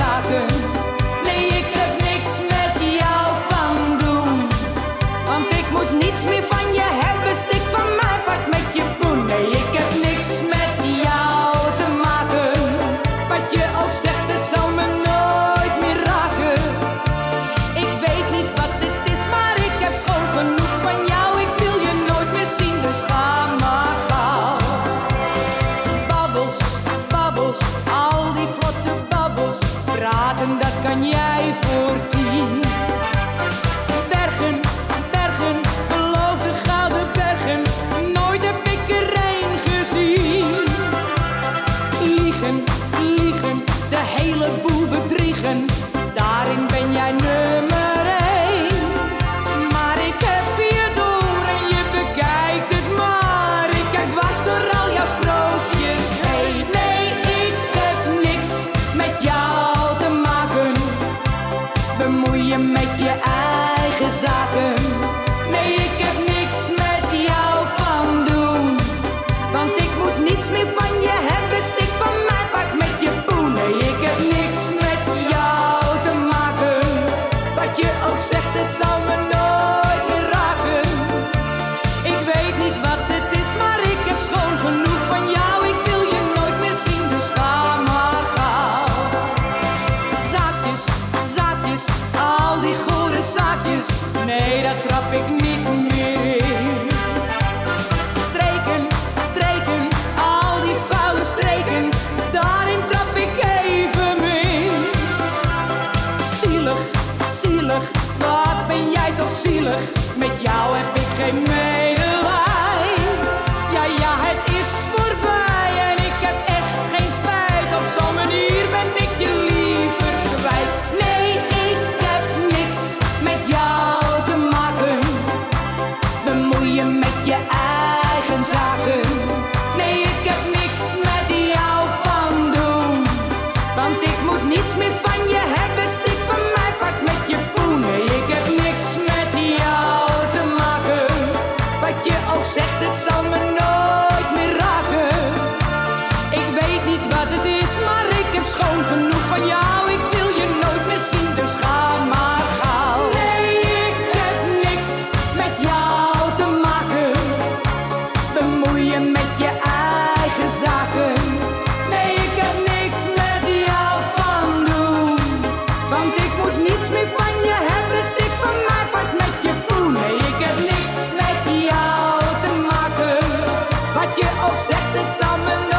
zaken. Nee, ik heb niks met jou van doen. Want ik moet niets meer van je hebben, stik van mij part met je poen. Nee, ik heb niks met jou te maken. Wat je ook zegt, het zal me nooit meer raken. Ik weet niet wat het is, maar ik heb schoon genoeg van jou. Ik wil je nooit meer zien, dus ga maar gauw. Babbels, babbels, al die vlotte babbels. Praten, dat kan jij voor 10. Bergen, bergen, beloofde gouden bergen. Nooit heb ik er één gezien. Liegen, liegen, de hele boel bedriegen. Daarin ben jij nummer 1. Maar ik heb je door en je bekijkt het maar. Ik kijk dwars door al jouw sprookjes heen. Nee, ik heb niks met jou te maken. Bemoei je met je eigen zaken. Nee, ik heb niks met jou van doen. Want ik moet niets meer van je hebben, stik van mij part met je poen. Nee, ik heb niks met jou te maken. Wat je ook zegt, het zal me nooit meer raken. Ik weet niet wat het is, maar ik heb schoon genoeg van jou. Ik wil je nooit meer zien, dus ga maar gauw. Zaakjes, zaakjes, al die gore zaakjes. Nee, daar trap ik niet meer in. Streken, streken, al die vuile streken. Daarin trap ik even in. Zielig, zielig, wat ben jij toch zielig. Met jou heb ik geen medelij. Ja, ja, het is voorbij en ik heb echt geen spijt. Op zo'n manier ben ik je liever kwijt. Nee, ik heb niks met jou te maken. Bemoei je met je eigen zaken. Nee, ik heb niks met jou van doen. Want ik moet niets meer van je hebben, stik van mij part met je poen. Nee, ik heb niks met jou te maken. Wat je ook zegt, het zal me nooit meer raken. Ik weet niet wat het is, maar ik heb schoon genoeg van jou. Ik wil je nooit meer zien, dus ga maar gauw. Nee, ik heb niks met jou te maken. Bemoei je met je eigen zaken. Nee, ik heb niks met jou van doen. Want ik moet niets meer van je hebben, stik van mij part met je poen. Nee, ik heb niks met jou te maken. Wat je ook zegt, het zal me nooit